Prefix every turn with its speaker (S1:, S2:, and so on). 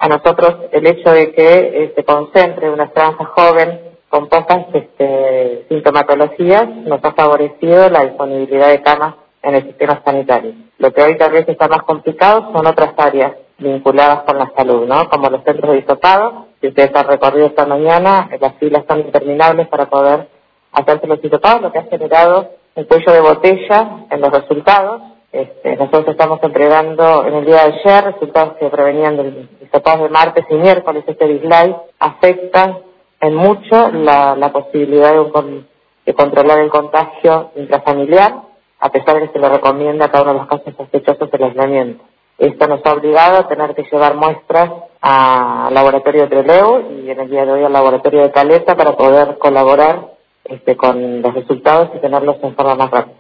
S1: nosotros el hecho de que se concentre una franja joven con pocas sintomatologías nos ha favorecido la disponibilidad de camas en el sistema sanitario. Lo que hoy tal vez está más complicado son otras áreas vinculadas con la salud, ¿no? Como los centros de hisopado, que ustedes han recorrido esta mañana, las filas son interminables para poder hacerse los hisopados, lo que ha generado un cuello de botella en los resultados. Nosotros estamos entregando en el día de ayer resultados que provenían del hisopado de martes y miércoles. Este dislike afectan en mucho la posibilidad de controlar el contagio intrafamiliar, a pesar de que se le recomienda a cada uno de los casos sospechosos el aislamiento. Esto nos ha obligado a tener que llevar muestras al laboratorio de Trelew y en el día de hoy al laboratorio de Caleta para poder colaborar con los resultados y tenerlos en forma más rápida.